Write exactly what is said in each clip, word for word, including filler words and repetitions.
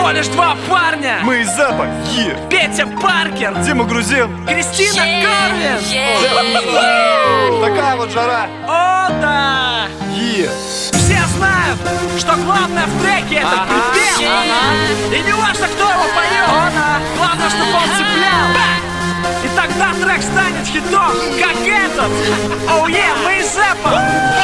всего лишь два парня. Мы из Запа, е. Петя Паркер, Дима Грузин, Кристина Корвин. Такая вот жара. О, да. Е. Все знают, что главное в треке это припев. И не важно, кто его поет. Главное, чтобы он цеплял. И тогда трек станет хитом, как этот. Оу, е, мы из Запа.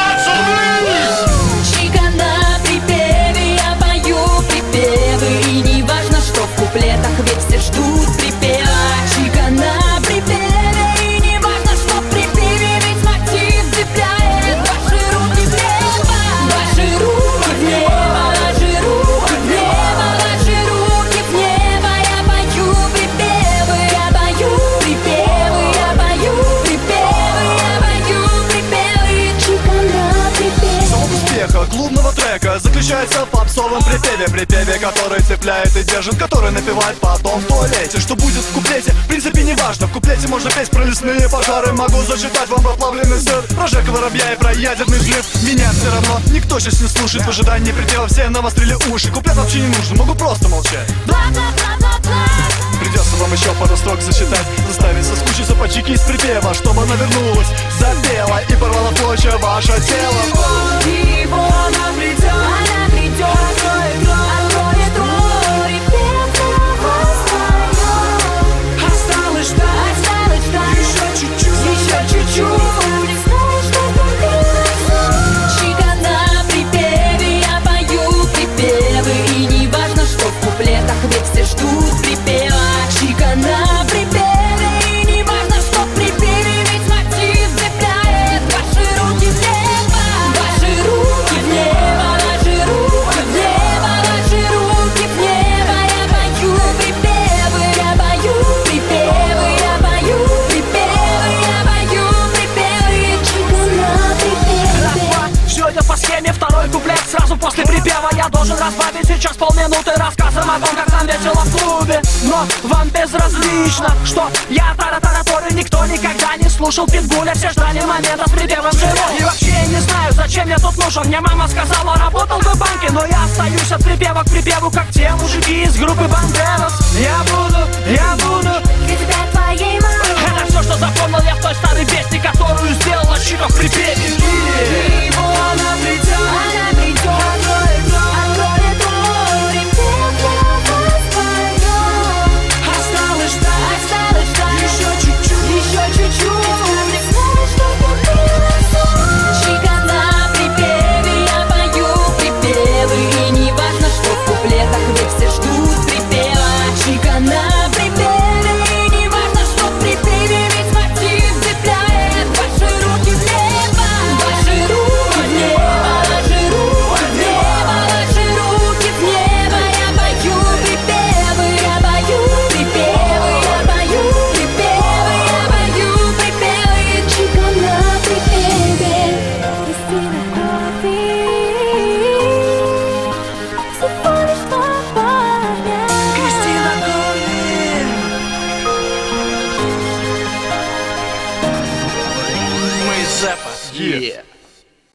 Чика на припеве, я пою припевы. И не важно, что в куплетах, ведь все ждут припева. Чика на припеве, и не важно, что в припеве, ведь мотив цепляет. Ваши руки в небо, ваши руки в небо, ваши руки в небо, ваши руки в небо. Я пою припевы, я пою припевы, я пою припевы, я пою припевы. Чика на припеве. Залог успеха клубного трека заключается в попсовом припеве. Припеве, который цепляет и держит, который напевает потом в туалете. Что будет в куплете, в принципе не важно. В куплете можно петь про лесные пожары. Могу зачитать вам проплавленный сыр, про Жека Воробья и про ядерный взрыв. Меня все равно никто сейчас не слушает. В ожидании припева все навострили уши. Куплет вообще не нужен, могу просто молчать. Придется вам еще пару строк зачитать, заставить соскучиться по чеке из припева, чтобы она вернулась, запела и порвала в клочья ваше тело. Его она придет, она придет, откроет рот, откроет рот. Припев восстает. Осталось ждать, осталось ждать, еще чуть-чуть, еще чуть-чуть. Не знаешь, что добиться. Чика на припеве, я пою припевы. И не важно, что в куплетах, ведь все ждут припева. Чика на припеве, и не важно, что в припеве, ведь мотив цепляет. Ваши руки в небо, ваши руки в небо, ваши руки в небо, ваши руки в небо. Я пою припевы, я пою припевы, я пою припевы, я пою припевы. Чика на припеве. Все идет по схеме, второй куплет сразу после припева. Я должен разбавить сейчас полминуты рассказом о том, как нам весело в клубе. Но вам безразлично, что я тара-тараторы. Никто никогда не слушал Питбуля. Все ждали момента с припевом живой. И вообще я не знаю, зачем я тут нужен. Мне мама сказала, работал бы в банке. Но я остаюсь от припева к припеву, как те мужики из группы Бандерас. Я буду, я буду Для тебя твоей мамы. Это все, что запомнил я в той старой песне, которую сделала Чика в припеве. Его она придет.